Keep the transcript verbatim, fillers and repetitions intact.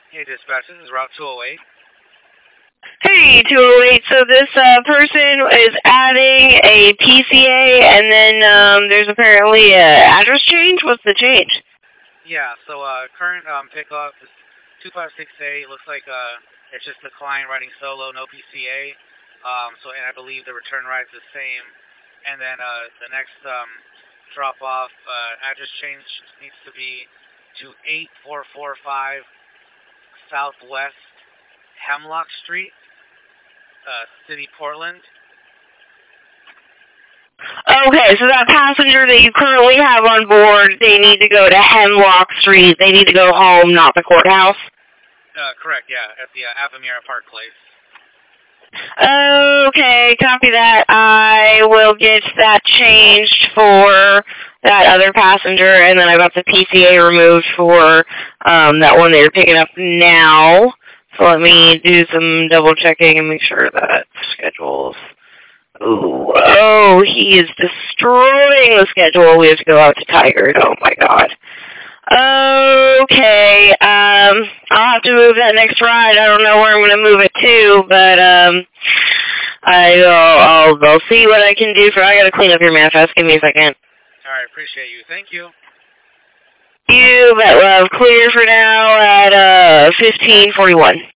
Hey, dispatch, this is Route two oh eight. Hey, two oh eight, so this uh, person is adding a P C A, and then um, there's apparently an address change? What's the change? Yeah, so uh, current um, pickup is two five six eight. Looks like uh, it's just the client riding solo, no P C A. Um, so, and I believe the return ride's the same. And then uh, the next um, drop-off uh, address change needs to be to eight four four five Southwest Hemlock Street, uh, City, Portland. Okay, so that passenger that you currently have on board, they need to go to Hemlock Street. They need to go home, not the courthouse. Uh, correct, yeah, at the uh, Avamira Park Place. Okay, copy that. I will get that changed for that other passenger, and then I got the P C A removed for um, that one that you're picking up now. So let me do some double checking and make sure that schedules. Ooh, oh, he is destroying the schedule. We have to go out to Tigard. Oh my god. Okay, um, I'll have to move that next ride. I don't know where I'm going to move it to, but, um, I, I'll, I'll, I'll see what I can do for, I got to clean up your manifest. Give me a second. Alright, appreciate you. Thank you. You bet, love. Clear for now at, uh, fifteen forty-one.